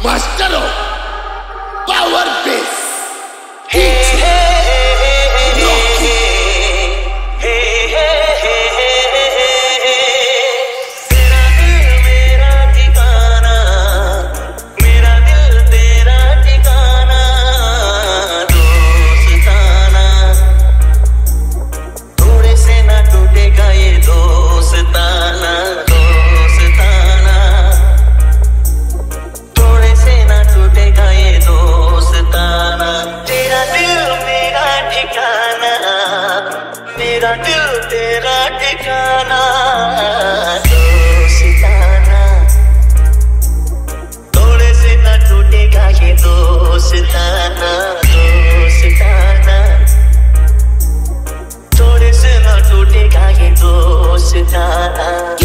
Master of power base DJ Rocky. तेरा दिल मेरा ठिकाना, मेरा दिल तेरा ठिकाना, दोस्ताना थोड़े से ना टूटेगा ये दोस्ताना, दोस्ताना थोड़े से ना टूटेगा ये दोस्ताना। तेरा दिल मेरा ठिकाना, मेरा दिल तेरा ठिकाना, दोस्ताना थोड़े से ना टूटेगा ये दोस्ताना, दोस्ताना थोड़े से ना टूटेगा ये दोस्ताना।